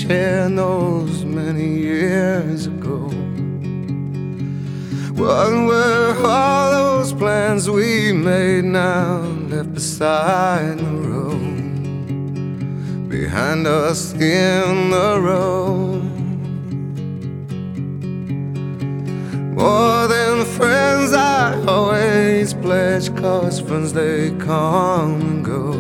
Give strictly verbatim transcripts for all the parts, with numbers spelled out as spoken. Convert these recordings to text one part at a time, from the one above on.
shared those many years ago? What were all those plans we made now left beside the road, behind us in the road? More than friends I always pledge, 'cause friends they come and go.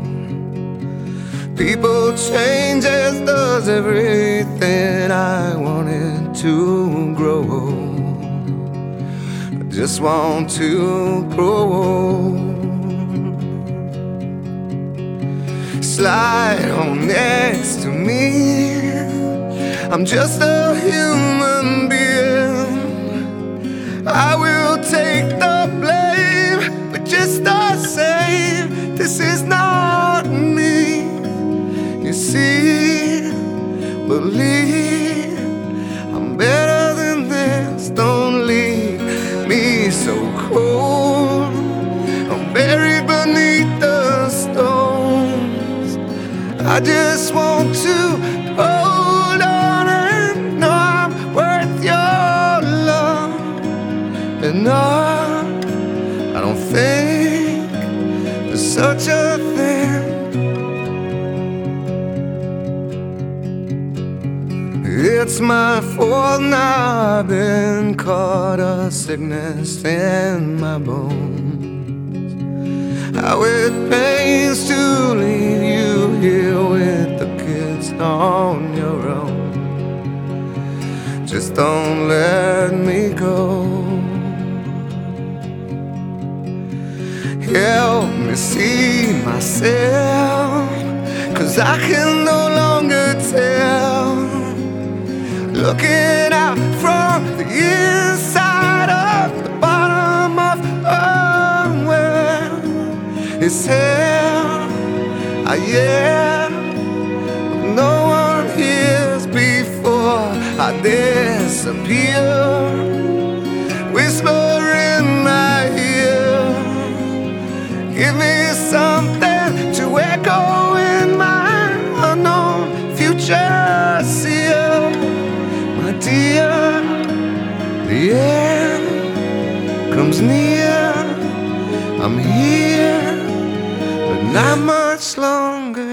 People change, as does everything. I wanted to grow old, I just want to grow old. Slide on next to me, I'm just a human being. I will take the blame, but just the same, this is not me. You see, believe I'm better than this. Don't leave me so cold. I'm buried beneath the stones. I just want to hold on and know I'm worth your love. And no, I don't think there's such a thing. It's my fault now, I've been caught a sickness in my bones. How it pains to leave you here with the kids on your own. Just don't let me go. Help me see myself, 'cause I can no longer tell. Looking out from the inside of the bottom of a well, it's hell, ah yeah. No one hears before I disappear. Whisper in my ear, give me something to echo in my unknown future. See you, my dear, the end comes near. I'm here, but not much longer.